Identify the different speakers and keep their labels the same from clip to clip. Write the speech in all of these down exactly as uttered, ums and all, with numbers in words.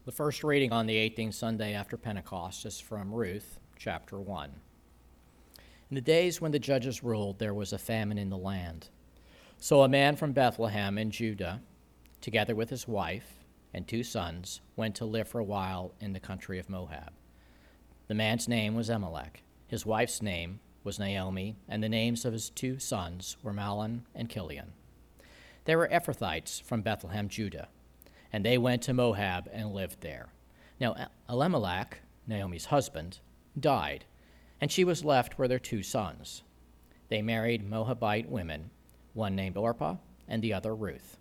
Speaker 1: The first reading on the eighteenth Sunday after Pentecost is from Ruth, chapter one. In the days when the judges ruled, there was a famine in the land. So a man from Bethlehem in Judah, together with his wife and two sons, went to live for a while in the country of Moab. The man's name was Elimelech. His wife's name was Naomi, and the names of his two sons were Mahlon and Chilion. They were Ephrathites from Bethlehem, Judah, and they went to Moab and lived there. Now Elimelech, Naomi's husband, died, and she was left with her two sons. They married Moabite women, one named Orpah and the other Ruth.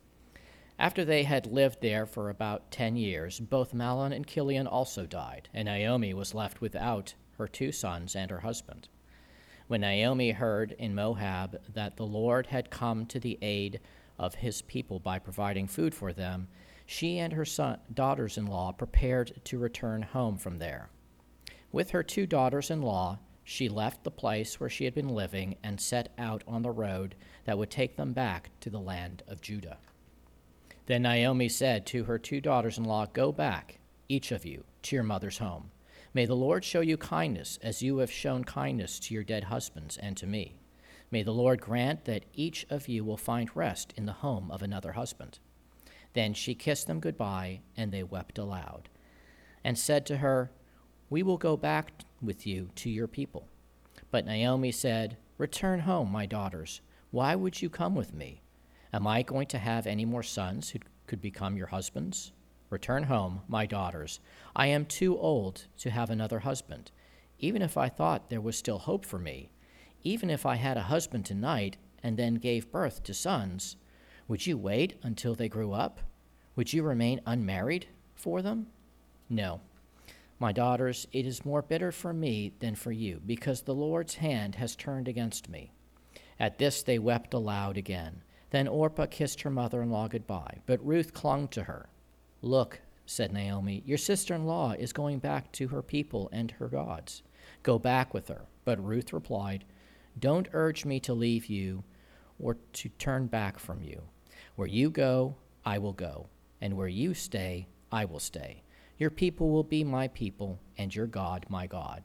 Speaker 1: After they had lived there for about ten years, both Mahlon and Chilion also died, and Naomi was left without her two sons and her husband. When Naomi heard in Moab that the Lord had come to the aid of his people by providing food for them, she and her son, daughters-in-law prepared to return home from there. With her two daughters-in-law, she left the place where she had been living and set out on the road that would take them back to the land of Judah. Then Naomi said to her two daughters-in-law, "Go back, each of you, to your mother's home. May the Lord show you kindness as you have shown kindness to your dead husbands and to me. May the Lord grant that each of you will find rest in the home of another husband." Then she kissed them goodbye, and they wept aloud, and said to her, "We will go back with you to your people." But Naomi said, "Return home, my daughters. Why would you come with me? Am I going to have any more sons who could become your husbands? Return home, my daughters. I am too old to have another husband. Even if I thought there was still hope for me, even if I had a husband tonight and then gave birth to sons, would you wait until they grew up? Would you remain unmarried for them? No. My daughters, it is more bitter for me than for you, because the Lord's hand has turned against me." At this they wept aloud again. Then Orpah kissed her mother-in-law goodbye, but Ruth clung to her. "Look," said Naomi, "your sister-in-law is going back to her people and her gods. Go back with her." But Ruth replied, "Don't urge me to leave you or to turn back from you. Where you go, I will go, and where you stay, I will stay. Your people will be my people, and your God my God.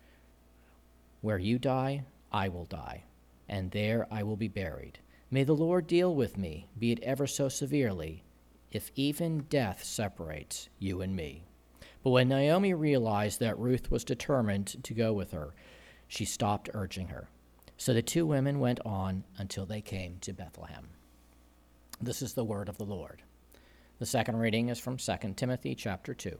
Speaker 1: Where you die, I will die, and there I will be buried. May the Lord deal with me, be it ever so severely, if even death separates you and me." But when Naomi realized that Ruth was determined to go with her, she stopped urging her. So the two women went on until they came to Bethlehem. This is the word of the Lord. The second reading is from Second Timothy chapter two.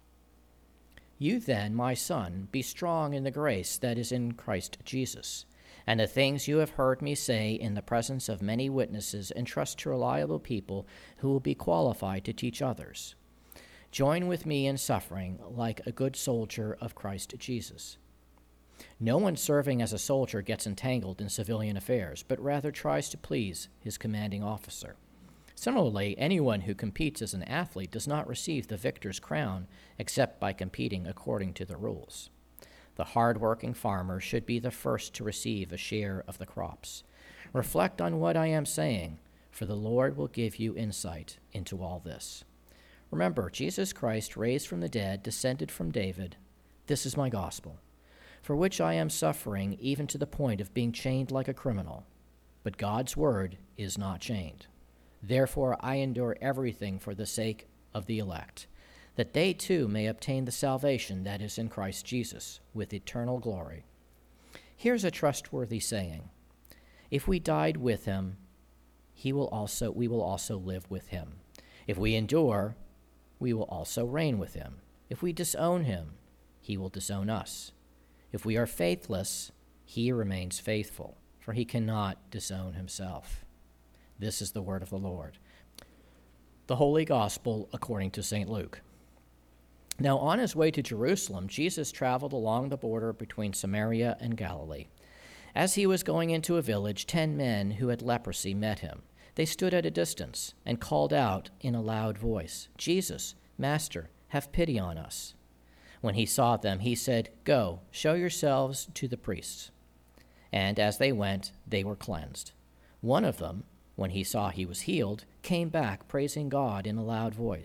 Speaker 1: "You then, my son, be strong in the grace that is in Christ Jesus. And the things you have heard me say in the presence of many witnesses, entrust to reliable people who will be qualified to teach others. Join with me in suffering like a good soldier of Christ Jesus. No one serving as a soldier gets entangled in civilian affairs, but rather tries to please his commanding officer. Similarly, anyone who competes as an athlete does not receive the victor's crown except by competing according to the rules. The hard-working farmer should be the first to receive a share of the crops. Reflect on what I am saying, for the Lord will give you insight into all this. Remember, Jesus Christ, raised from the dead, descended from David. This is my gospel, for which I am suffering even to the point of being chained like a criminal. But God's word is not chained. Therefore I endure everything for the sake of the elect, that they too may obtain the salvation that is in Christ Jesus, with eternal glory. Here's a trustworthy saying: if we died with him, he will also we will also live with him. If we endure, we will also reign with him. If we disown him, he will disown us. If we are faithless, he remains faithful, for he cannot disown himself. This is the word of the Lord. The Holy Gospel according to Saint Luke. Now on his way to Jerusalem, Jesus traveled along the border between Samaria and Galilee. As he was going into a village, ten men who had leprosy met him. They stood at a distance and called out in a loud voice, "Jesus, Master, have pity on us." When he saw them, he said, "Go, show yourselves to the priests." And as they went, they were cleansed. One of them, when he saw he was healed, came back praising God in a loud voice.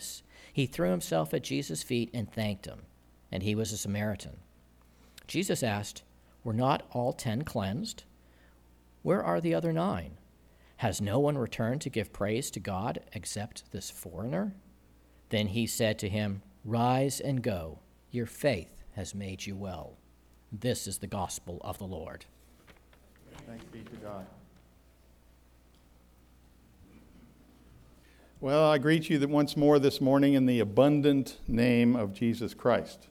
Speaker 1: He threw himself at Jesus' feet and thanked him, and he was a Samaritan. Jesus asked, "Were not all ten cleansed? Where are the other nine? Has no one returned to give praise to God except this foreigner?" Then he said to him, "Rise and go. Your faith has made you well." This is the gospel of the Lord.
Speaker 2: Thanks be to God. Well, I greet you once more this morning in the abundant name of Jesus Christ.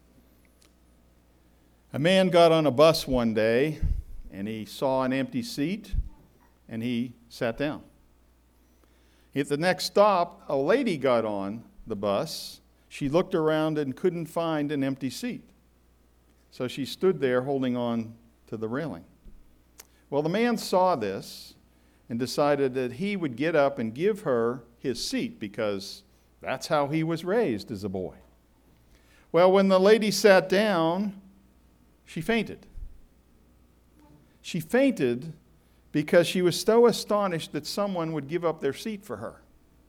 Speaker 2: A man got on a bus one day, and he saw an empty seat, and he sat down. At the next stop, a lady got on the bus. She looked around and couldn't find an empty seat. So she stood there holding on to the railing. Well, the man saw this and decided that he would get up and give her his seat because that's how he was raised as a boy. Well, when the lady sat down, she fainted. She fainted because she was so astonished that someone would give up their seat for her.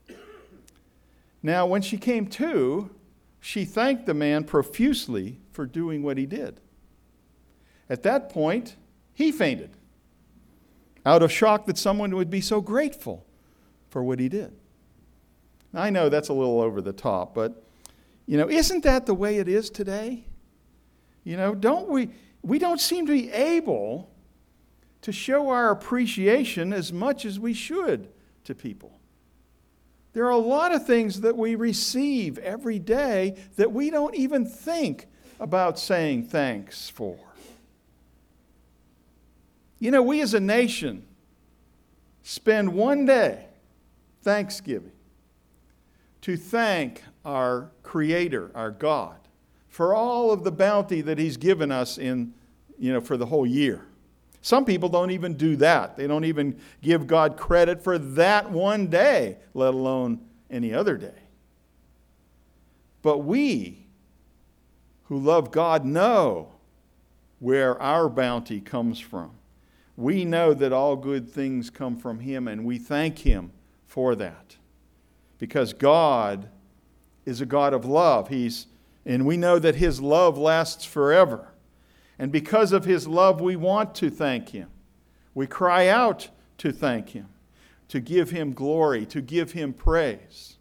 Speaker 2: Now, when she came to, she thanked the man profusely for doing what he did. At that point, he fainted, out of shock that someone would be so grateful for what he did. I know that's a little over the top, but, you know, isn't that the way it is today? You know, don't we, we don't seem to be able to show our appreciation as much as we should to people. There are a lot of things that we receive every day that we don't even think about saying thanks for. You know, we as a nation spend one day, Thanksgiving, to thank our Creator, our God, for all of the bounty that He's given us in, you know, for the whole year. Some people don't even do that. They don't even give God credit for that one day, let alone any other day. But we who love God know where our bounty comes from. We know that all good things come from Him, and we thank Him for that. Because God is a God of love. He's, and we know that His love lasts forever. And because of His love, we want to thank Him. We cry out to thank Him, to give Him glory, to give Him praise.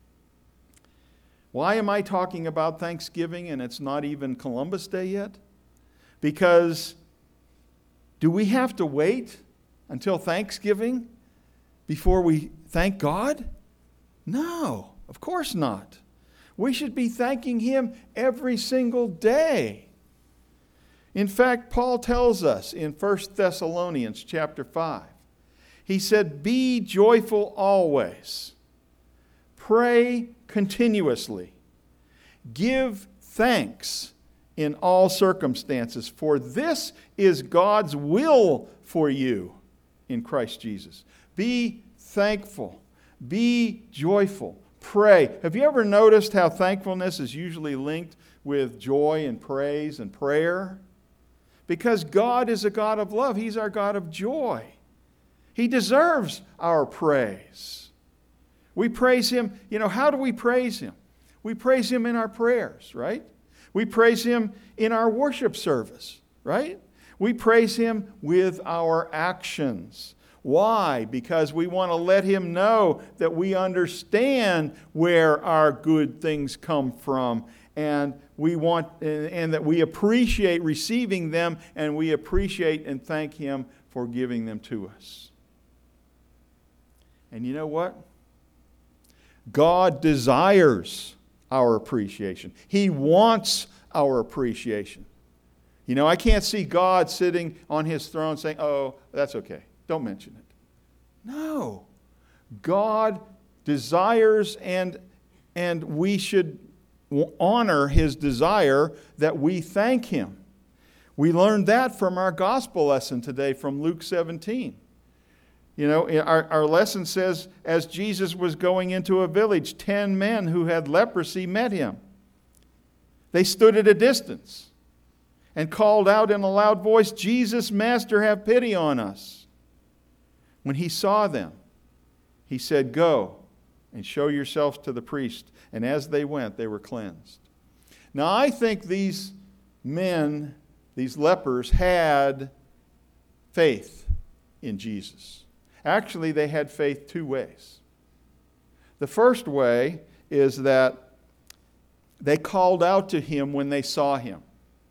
Speaker 2: Why am I talking about Thanksgiving and it's not even Columbus Day yet? Because do we have to wait until Thanksgiving before we thank God? No, of course not. We should be thanking Him every single day. In fact, Paul tells us in First Thessalonians chapter five, he said, "Be joyful always. Pray continuously. Give thanks in all circumstances, for this is God's will for you in Christ Jesus." Be thankful. Be joyful. Pray. Have you ever noticed how thankfulness is usually linked with joy and praise and prayer? Because God is a God of love. He's our God of joy. He deserves our praise. We praise Him. You know, how do we praise Him? We praise Him in our prayers, right? We praise Him in our worship service, right? We praise Him with our actions. Why? Because we want to let Him know that we understand where our good things come from, and we want and that we appreciate receiving them, and we appreciate and thank Him for giving them to us. And you know what? God desires our appreciation. He wants our appreciation. You know, I can't see God sitting on His throne saying, "Oh, that's okay. Don't mention it." No. God desires, and, and we should honor His desire that we thank Him. We learned that from our gospel lesson today from Luke seventeen. You know, our, our lesson says, as Jesus was going into a village, ten men who had leprosy met Him. They stood at a distance and called out in a loud voice, "Jesus, Master, have pity on us." When He saw them, He said, "Go, and show yourselves to the priest. And as they went, they were cleansed. Now, I think these men, these lepers, had faith in Jesus. Actually, they had faith two ways. The first way is that they called out to him when they saw him.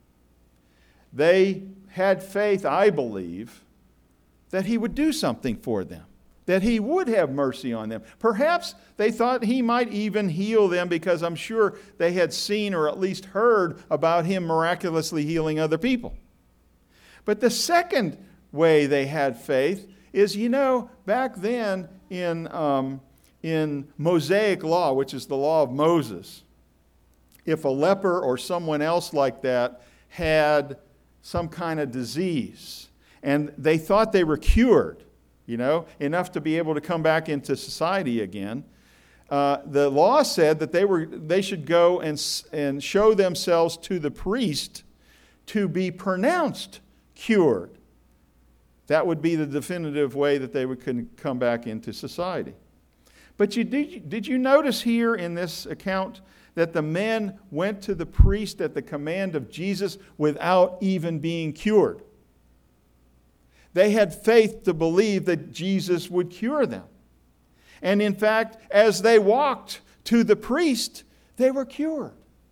Speaker 2: They had faith, I believe, that he would do something for them, that he would have mercy on them. Perhaps they thought he might even heal them, because I'm sure they had seen or at least heard about him miraculously healing other people. But the second way they had faith is, you know, back then in, um, in Mosaic law, which is the law of Moses, if a leper or someone else like that had some kind of disease and they thought they were cured, you know, enough to be able to come back into society again, uh, the law said that they were they should go and, and show themselves to the priest to be pronounced cured. That would be the definitive way that they would come back into society. But you, did, did you notice here in this account that the men went to the priest at the command of Jesus without even being cured? They had faith to believe that Jesus would cure them. And in fact, as they walked to the priest, they were cured.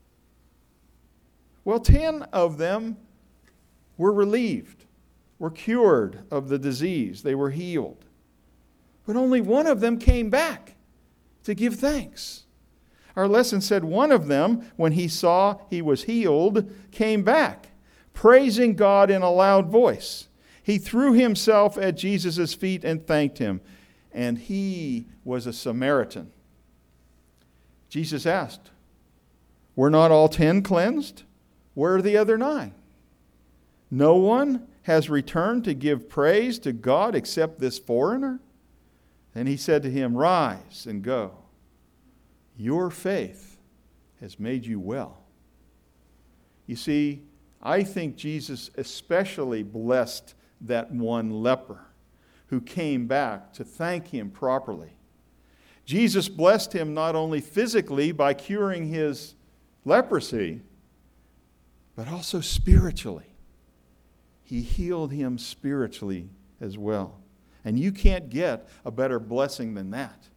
Speaker 2: Well, ten of them were relieved, were cured of the disease. They were healed. But only one of them came back to give thanks. Our lesson said one of them, when he saw he was healed, came back, praising God in a loud voice. He threw himself at Jesus' feet and thanked him. And he was a Samaritan. Jesus asked, "Were not all ten cleansed? Where are the other nine? No one has returned to give praise to God except this foreigner?" Then he said to him, "Rise and go. Your faith has made you well." You see, I think Jesus especially blessed that one leper who came back to thank him properly. Jesus blessed him not only physically by curing his leprosy, but also spiritually. He healed him spiritually as well. And you can't get a better blessing than that.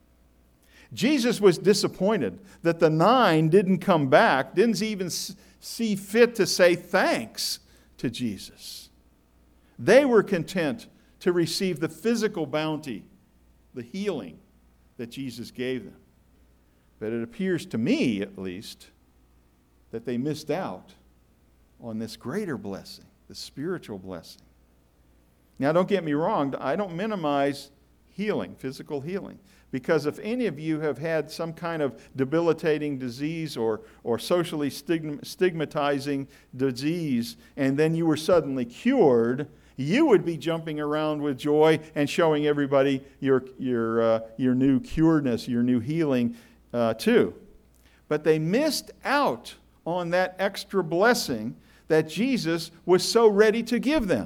Speaker 2: Jesus was disappointed that the nine didn't come back, didn't even see fit to say thanks to Jesus. They were content to receive the physical bounty, the healing that Jesus gave them. But it appears to me, at least, that they missed out on this greater blessing, the spiritual blessing. Now, don't get me wrong, I don't minimize healing, physical healing. Because if any of you have had some kind of debilitating disease or, or socially stigmatizing disease, and then you were suddenly cured, you would be jumping around with joy and showing everybody your, your, uh, your new curedness, your new healing uh, too. But they missed out on that extra blessing that Jesus was so ready to give them.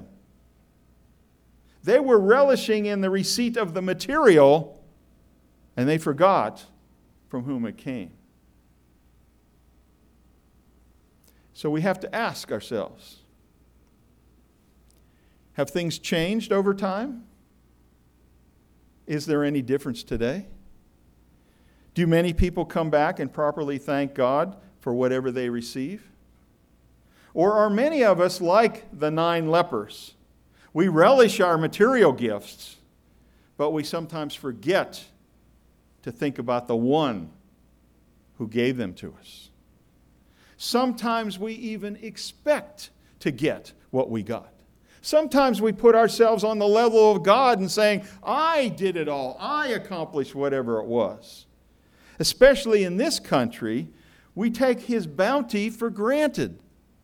Speaker 2: They were relishing in the receipt of the material, and they forgot from whom it came. So we have to ask ourselves, have things changed over time? Is there any difference today? Do many people come back and properly thank God for whatever they receive? Or are many of us like the nine lepers? We relish our material gifts, but we sometimes forget to think about the one who gave them to us. Sometimes we even expect to get what we got. Sometimes we put ourselves on the level of God and saying, I did it all. I accomplished whatever it was. Especially in this country, we take His bounty for granted.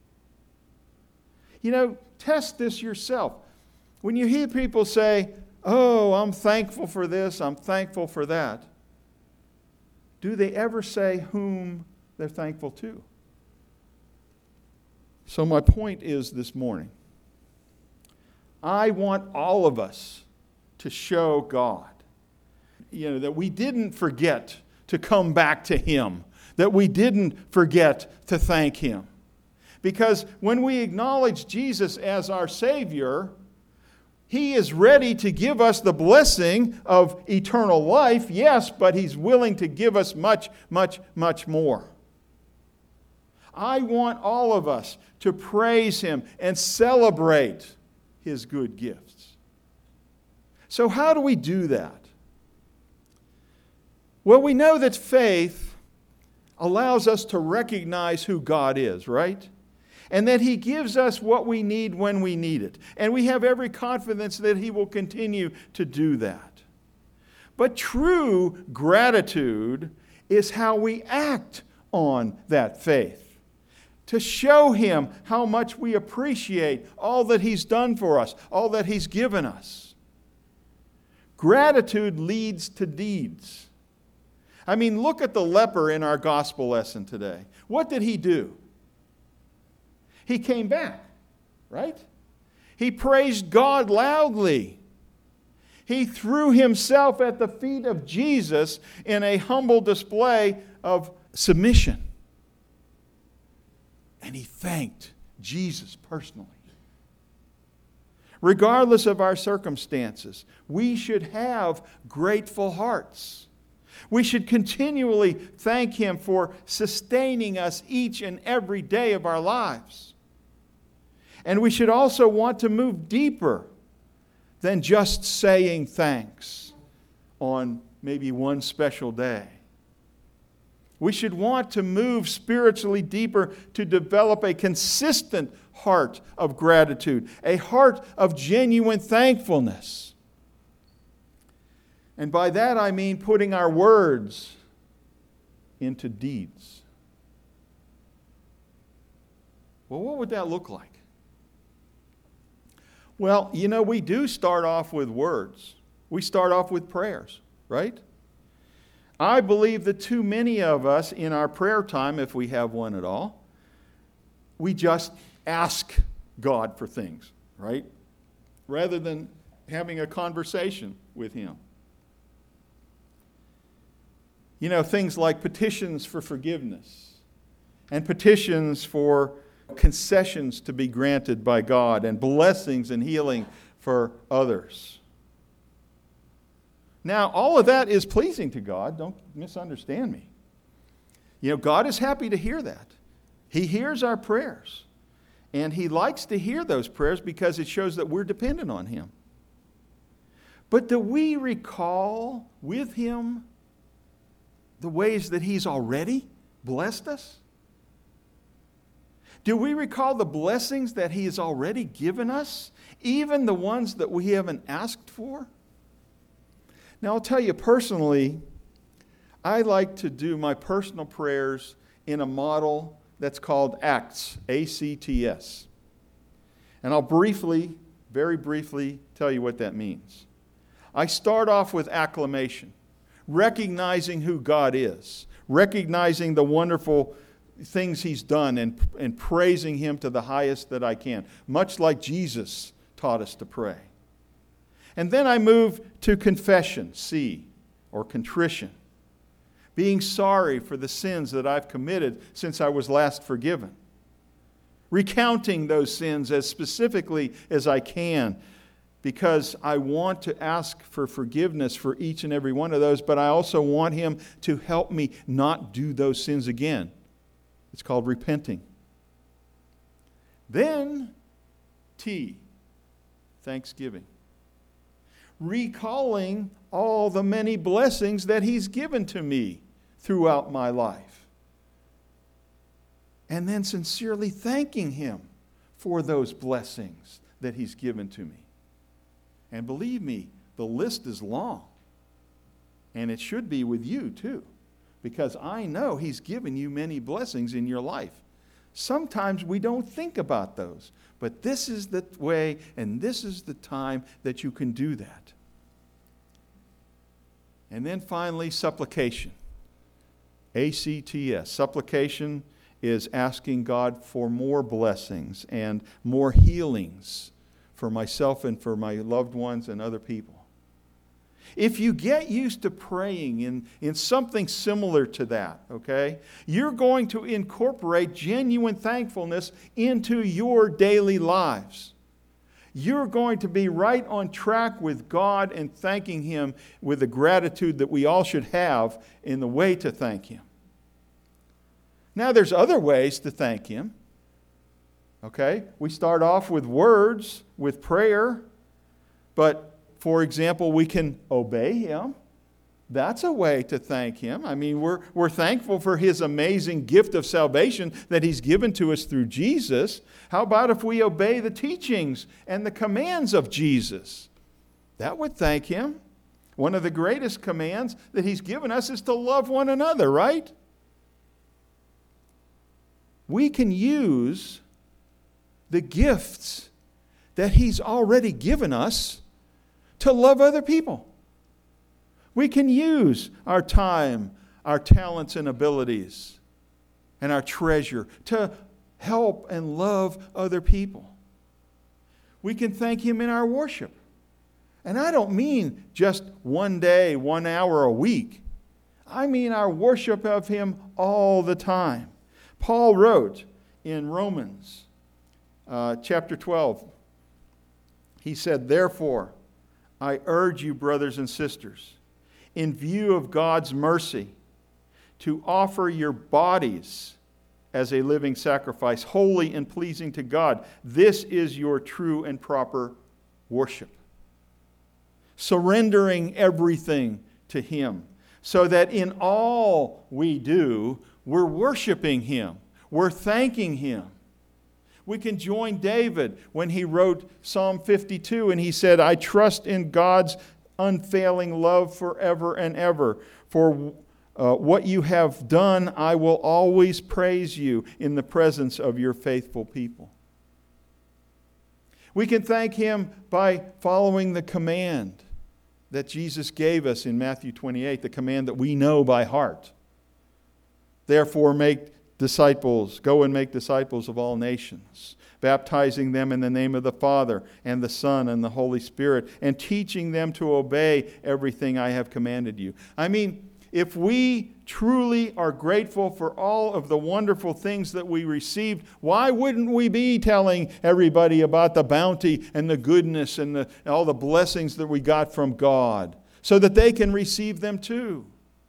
Speaker 2: You know, test this yourself. When you hear people say, oh, I'm thankful for this, I'm thankful for that, do they ever say whom they're thankful to? So my point is this morning, I want all of us to show God you know, that we didn't forget to come back to Him, that we didn't forget to thank Him. Because when we acknowledge Jesus as our Savior, He is ready to give us the blessing of eternal life, yes, but He's willing to give us much, much, much more. I want all of us to praise Him and celebrate His good gifts. So how do we do that? Well, we know that faith allows us to recognize who God is, right? And that He gives us what we need when we need it. And we have every confidence that He will continue to do that. But true gratitude is how we act on that faith, to show Him how much we appreciate all that He's done for us, all that He's given us. Gratitude leads to deeds. I mean, look at the leper in our gospel lesson today. What did he do? He came back, right? He praised God loudly. He threw himself at the feet of Jesus in a humble display of submission. And he thanked Jesus personally. Regardless of our circumstances, we should have grateful hearts. We should continually thank Him for sustaining us each and every day of our lives. And we should also want to move deeper than just saying thanks on maybe one special day. We should want to move spiritually deeper to develop a consistent heart of gratitude, a heart of genuine thankfulness. And by that I mean putting our words into deeds. Well, what would that look like? Well, you know, we do start off with words. We start off with prayers, right? I believe that too many of us in our prayer time, if we have one at all, we just ask God for things, right? Rather than having a conversation with Him. You know, things like petitions for forgiveness and petitions for concessions to be granted by God and blessings and healing for others. Now, all of that is pleasing to God. Don't misunderstand me. You know, God is happy to hear that. He hears our prayers. And He likes to hear those prayers because it shows that we're dependent on Him. But do we recall with Him the ways that He's already blessed us? Do we recall the blessings that He has already given us, even the ones that we haven't asked for? Now, I'll tell you personally, I like to do my personal prayers in a model that's called ACTS, A C T S. And I'll briefly, very briefly, tell you what that means. I start off with acclamation, recognizing who God is, recognizing the wonderful things He's done, and, and praising Him to the highest that I can, much like Jesus taught us to pray. And then I move to confession, C, or contrition, being sorry for the sins that I've committed since I was last forgiven, recounting those sins as specifically as I can, because I want to ask for forgiveness for each and every one of those, but I also want Him to help me not do those sins again. It's called repenting. Then, T, thanksgiving. Recalling all the many blessings that He's given to me throughout my life. And then sincerely thanking Him for those blessings that He's given to me. And believe me, the list is long. And it should be with you too. Because I know He's given you many blessings in your life. Sometimes we don't think about those. But this is the way and this is the time that you can do that. And then finally, supplication. A C T S. Supplication is asking God for more blessings and more healings for myself and for my loved ones and other people. If you get used to praying in, in something similar to that, okay, you're going to incorporate genuine thankfulness into your daily lives. You're going to be right on track with God and thanking Him with the gratitude that we all should have in the way to thank Him. Now, there's other ways to thank Him. Okay? We start off with words, with prayer, but for example, we can obey Him. That's a way to thank Him. I mean, we're, we're thankful for His amazing gift of salvation that He's given to us through Jesus. How about if we obey the teachings and the commands of Jesus? That would thank Him. One of the greatest commands that He's given us is to love one another, right? We can use the gifts that He's already given us to love other people. We can use our time, our talents and abilities, and our treasure to help and love other people. We can thank Him in our worship. And I don't mean just one day, one hour a week. I mean our worship of Him all the time. Paul wrote in Romans uh, chapter twelve, he said, "Therefore, I urge you, brothers and sisters, in view of God's mercy, to offer your bodies as a living sacrifice, holy and pleasing to God. This is your true and proper worship." Surrendering everything to Him, so that in all we do, we're worshiping Him. We're thanking Him. We can join David when he wrote Psalm fifty-two and he said, "I trust in God's unfailing love forever and ever. For uh, what you have done, I will always praise you in the presence of your faithful people." We can thank Him by following the command that Jesus gave us in Matthew twenty-eight, the command that we know by heart. "Therefore make disciples, go and make disciples of all nations, baptizing them in the name of the Father and the Son and the Holy Spirit, and teaching them to obey everything I have commanded you." I mean, if we truly are grateful for all of the wonderful things that we received, why wouldn't we be telling everybody about the bounty and the goodness and the, all the blessings that we got from God, so that they can receive them too?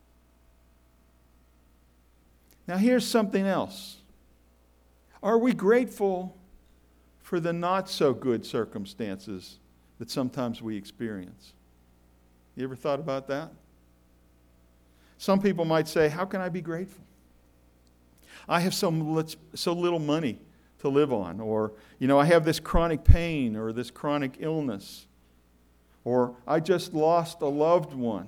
Speaker 2: Now here's something else. Are we grateful for the not so good circumstances that sometimes we experience? You ever thought about that? Some people might say, how can I be grateful? I have so, so little money to live on, or, you know, I have this chronic pain or this chronic illness, or I just lost a loved one,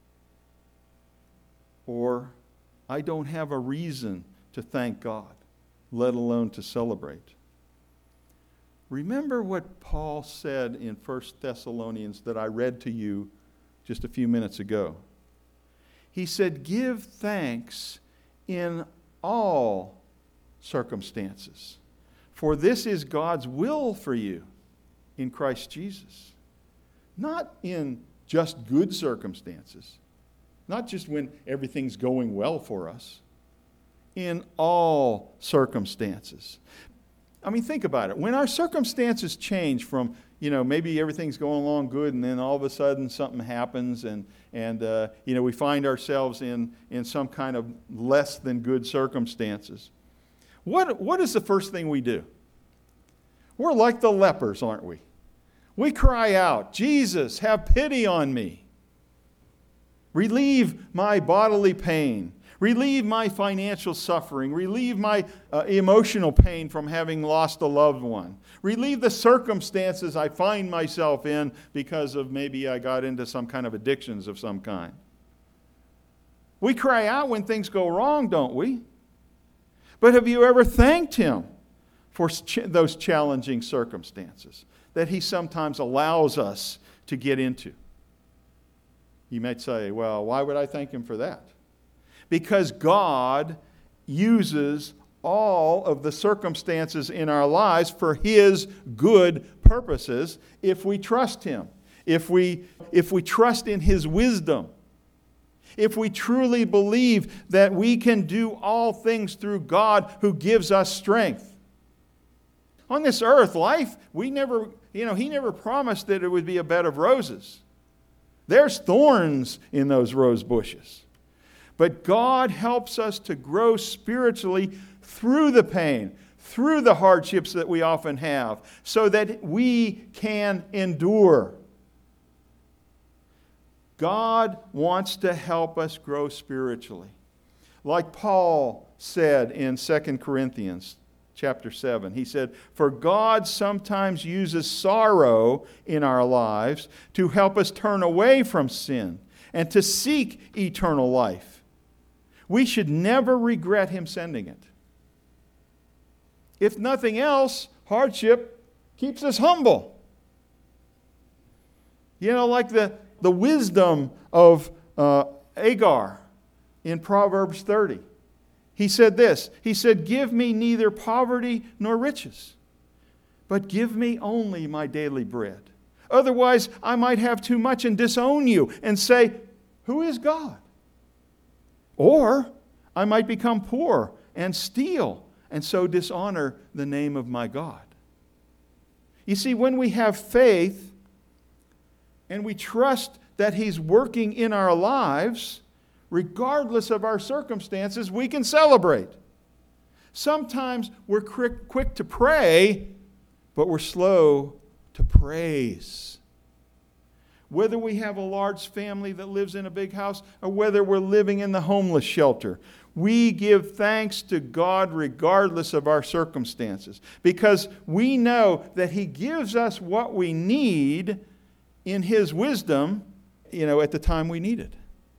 Speaker 2: or I don't have a reason to thank God, let alone to celebrate. Remember what Paul said in First Thessalonians that I read to you just a few minutes ago. He said, "Give thanks in all circumstances, for this is God's will for you in Christ Jesus." Not in just good circumstances, not just when everything's going well for us. In all circumstances. I mean, think about it. When our circumstances change from, you know, maybe everything's going along good and then all of a sudden something happens and, and uh, you know, we find ourselves in, in some kind of less than good circumstances. What, what is the first thing we do? We're like the lepers, aren't we? We cry out, "Jesus, have pity on me. Relieve my bodily pain. Relieve my financial suffering. Relieve my uh, emotional pain from having lost a loved one. Relieve the circumstances I find myself in because of maybe I got into some kind of addictions of some kind." We cry out when things go wrong, don't we? But have you ever thanked Him for ch- those challenging circumstances that He sometimes allows us to get into? You might say, well, why would I thank Him for that? Because God uses all of the circumstances in our lives for His good purposes if we trust Him. if we, if we trust in His wisdom, if we truly believe that we can do all things through God who gives us strength. On this earth, life, we never, you know, He never promised that it would be a bed of roses. There's thorns in those rose bushes. But God helps us to grow spiritually through the pain, through the hardships that we often have, so that we can endure. God wants to help us grow spiritually. Like Paul said in Second Corinthians chapter seven, he said, "For God sometimes uses sorrow in our lives to help us turn away from sin and to seek eternal life. We should never regret Him sending it." If nothing else, hardship keeps us humble. You know, like the, the wisdom of uh, Agar in Proverbs thirty. He said this, he said, "Give me neither poverty nor riches, but give me only my daily bread. Otherwise, I might have too much and disown you and say, 'Who is God?' Or I might become poor and steal and so dishonor the name of my God." You see, when we have faith and we trust that He's working in our lives, regardless of our circumstances, we can celebrate. Sometimes we're quick, quick to pray, but we're slow to praise. Whether we have a large family that lives in a big house or whether we're living in the homeless shelter, we give thanks to God regardless of our circumstances, because we know that He gives us what we need in His wisdom, you know, at the time we need it.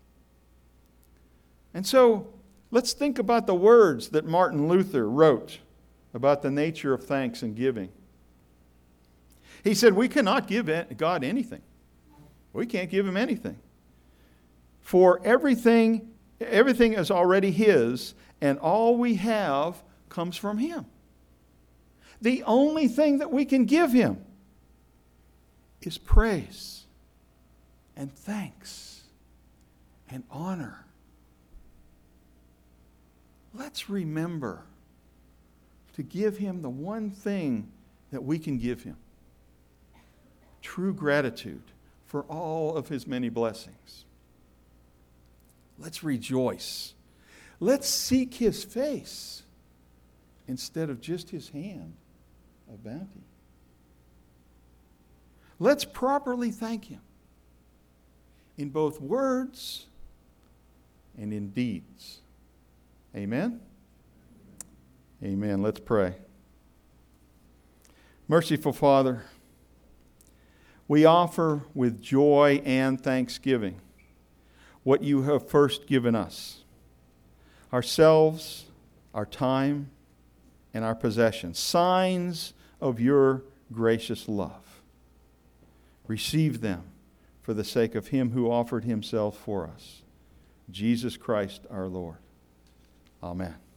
Speaker 2: And so, let's think about the words that Martin Luther wrote about the nature of thanks and giving. He said, "We cannot give God anything. We can't give Him anything. For everything, everything is already His, and all we have comes from Him. The only thing that we can give Him is praise and thanks and honor." Let's remember to give Him the one thing that we can give Him: true gratitude for all of His many blessings. Let's rejoice. Let's seek His face instead of just His hand of bounty. Let's properly thank Him in both words and in deeds. Amen? Amen. Let's pray. Merciful Father, we offer with joy and thanksgiving what You have first given us: ourselves, our time, and our possessions, signs of Your gracious love. Receive them for the sake of Him who offered Himself for us, Jesus Christ our Lord. Amen.